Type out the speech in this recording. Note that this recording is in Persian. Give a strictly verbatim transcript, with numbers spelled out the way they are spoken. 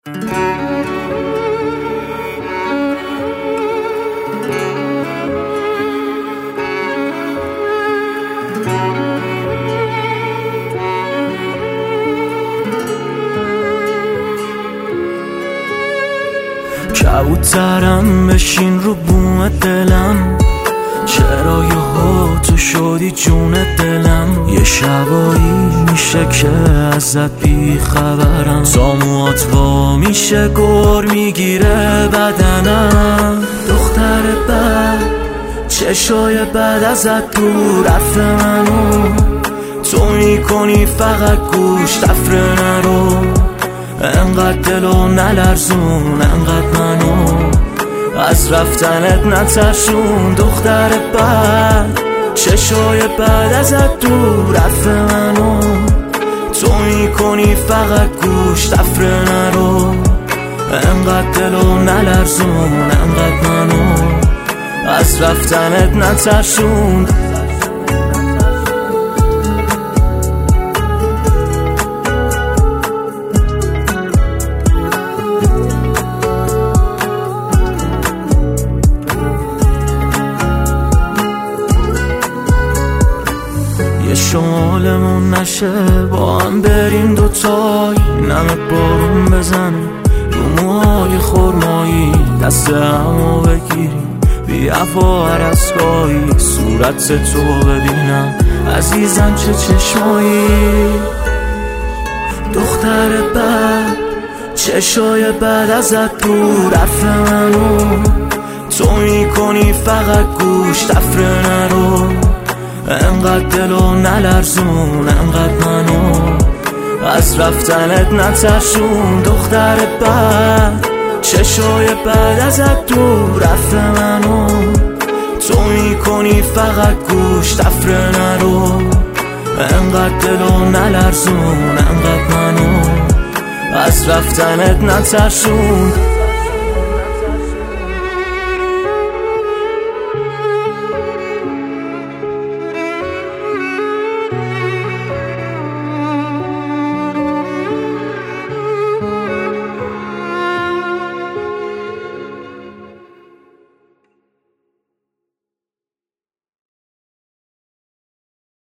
کبوترم بشین رو بوم دلم، چرا یهو تو شدی جون دلم. یه شبایی میشه که ازت بی خبرم، تا موهات وا میشه گر میگیره بدنم. دختر بد چشای بد ازت دور رفت منو، تو میکنی فقط گوش تفره نرو. انقدر دلو نلرزون، انقدر منو از رفتنت نترسون. دختر بد چشای بد ازت دور رفت منو، تو میکنی فقط گوش تفره نرو. انقدر دلو نلرزون، انقدر منو از رفتنت نترسون. یه شمالمون نشه با هم بریم دوتایی، نمه بارون بزنه رو موهای خرمایی، دست همو بگیریم بی عفا هر اسکایی. صورت تو ببینم عزیزم چه چشمایی. دختر بد چشای بد ازت دور رفت منو، تو میکنی فقط گوش تفره نرو. انقدر دلو نلرزون، انقدر منو از رفتنت نترسون. دختر بد چشای بد ازت دور رفت منو، تو میکنی فقط گوش تفره نرو. انقدر دلو نلرزون، انقدر منو از رفتنت نترسون.